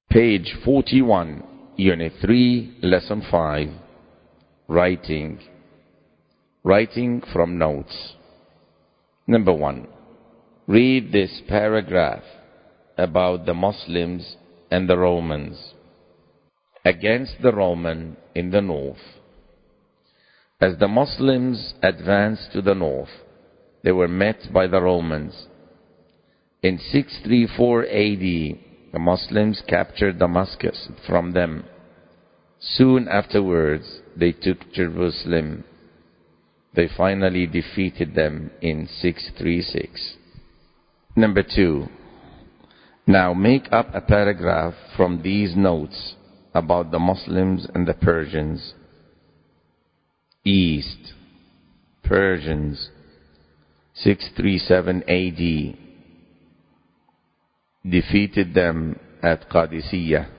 Page 41, Unit 3, Lesson 5, Writing. Writing from notes. Number 1. Read this paragraph about the Muslims and the Romans. Against the Roman in the north. As the Muslims advanced to the north, they were met by the Romans. In 634 AD, the Muslims captured Damascus from them. Soon afterwards, they took Jerusalem. They finally defeated them in 636. Number 2. Now make up a paragraph from these notes about the Muslims and the Persians. East. Persians. 637 AD. Defeated them at Qadisiyah.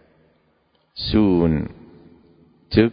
Soon took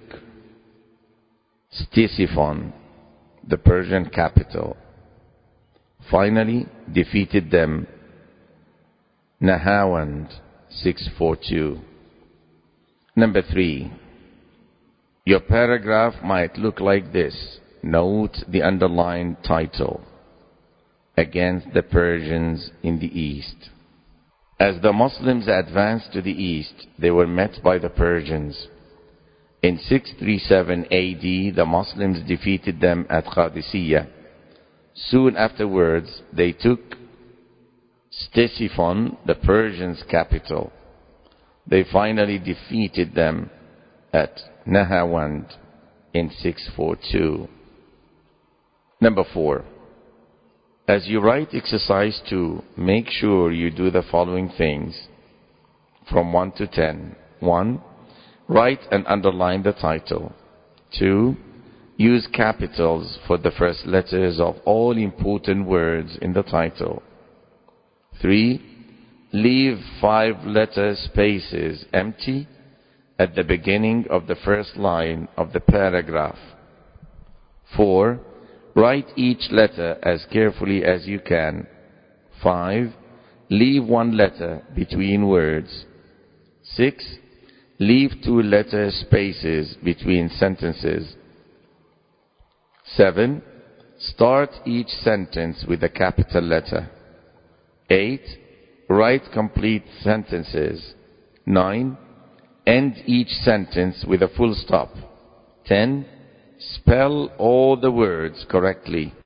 Ctesiphon, the Persian capital. Finally defeated them Nahawand, 642. Number 3. Your paragraph might look like this. Note the underlined title. Against the Persians in the East. As the Muslims advanced to the east, they were met by the Persians. In 637 AD, the Muslims defeated them at Qadisiyah. Soon afterwards, they took Ctesiphon, the Persians' capital. They finally defeated them at Nahawand in 642. Number 4. As you write exercise 2, make sure you do the following things from 1 to 10. 1. Write and underline the title. 2. Use capitals for the first letters of all important words in the title. 3. Leave 5-letter spaces empty at the beginning of the first line of the paragraph. 4. Write each letter as carefully as you can. 5. Leave 1 letter between words. 6. Leave 2-letter spaces between sentences. 7. Start each sentence with a capital letter. 8. Write complete sentences. 9. End each sentence with a full stop. 10. Spell all the words correctly.